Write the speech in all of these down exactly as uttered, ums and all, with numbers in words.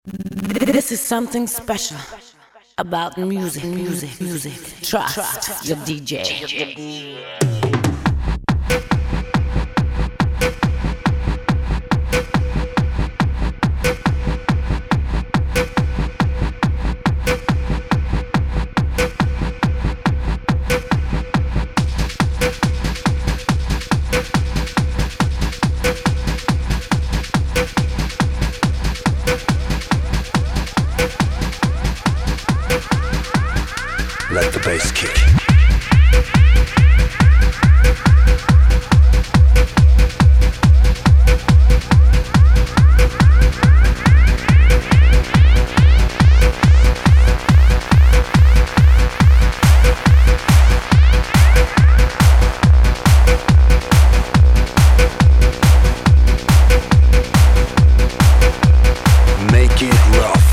This is something special about music, music, music. Trust your D J. Let the bass kick. Make it rough.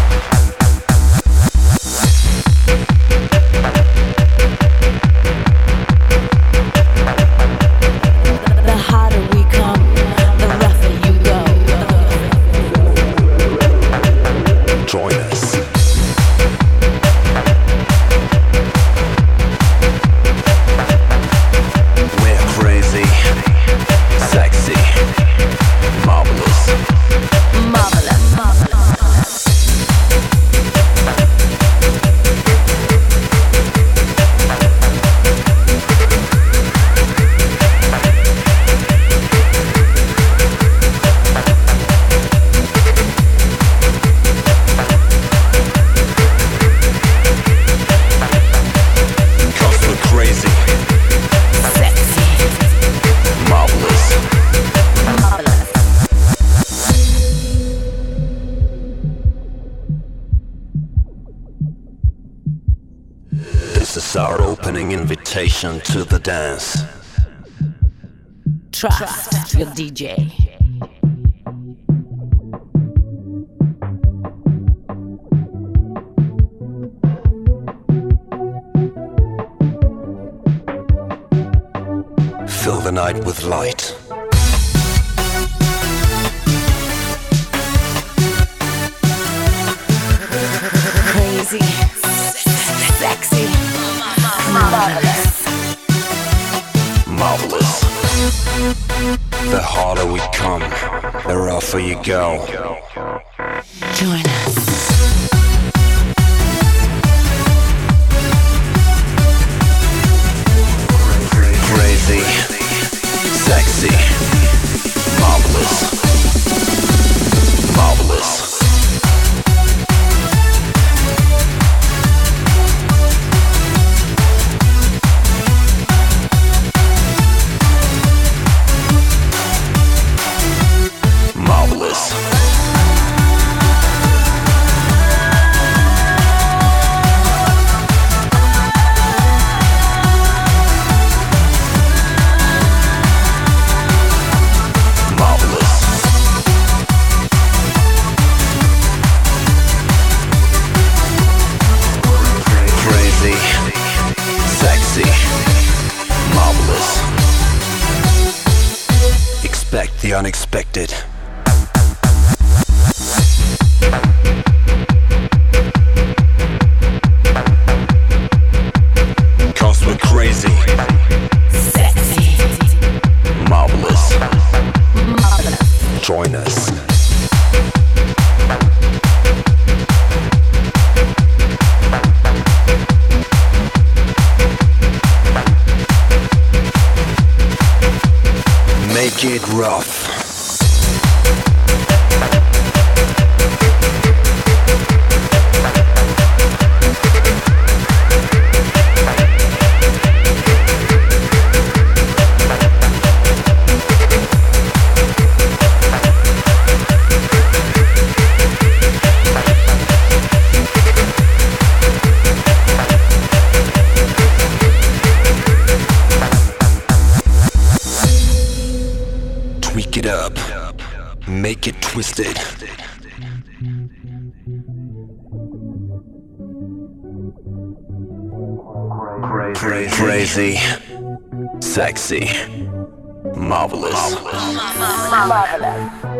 Join us. We're crazy, sexy, marvelous, Marvelous, marvelous. This is our opening invitation to the dance. Trust your D J. Fill the night with light. Crazy, sexy, marvelous. Marvelous. The harder we come, the rougher you go. Join us. Crazy, sexy, marvelous, marvelous. Marvelous. Crazy, sexy, marvelous. Expect the unexpected. Cause we're crazy, Sexy, marvelous. marvelous. Join us. Make it rough. Tweak it up. Make it twisted. Crazy, crazy, sexy, marvelous. Marvelous.